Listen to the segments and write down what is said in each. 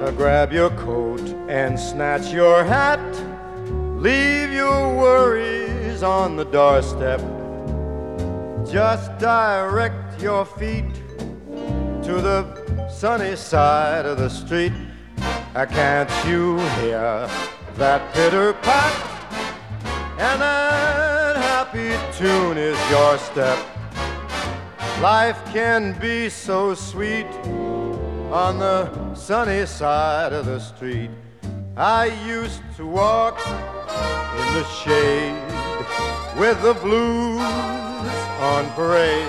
Grab your coat and snatch your hat. Leave your worries on the doorstep. Just direct your feet to the sunny side of the street. Can't you hear that pitter-pat? And that happy tune is your step. Life can be so sweet on the sunny side of the street. I used to walk in the shade with the blues on parade,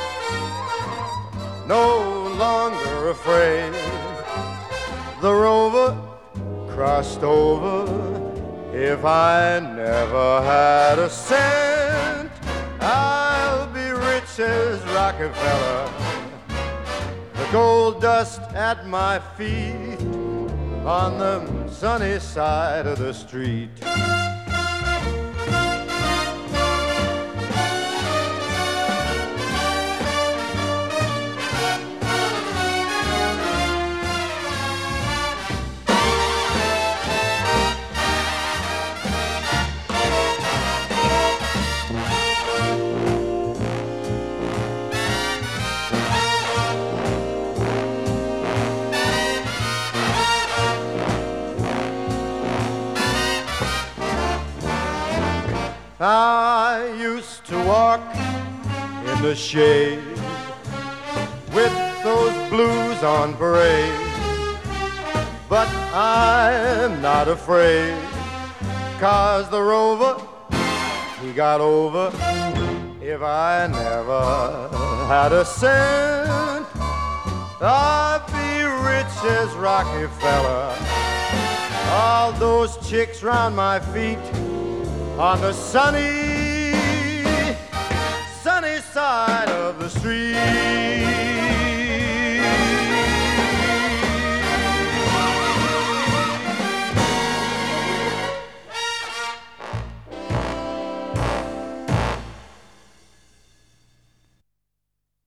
no longer afraid. The rover crossed over. If I never had a cent, I'll be rich as Rockefeller. The gold dust at my feet on the sunny side of the street. I used to walk in the shade with those blues on parade, but I'm not afraid, 'cause the rover, he got over. If I never had a cent, I'd be rich as Rockefeller. All those chicks round my feet on the sunny side of the street.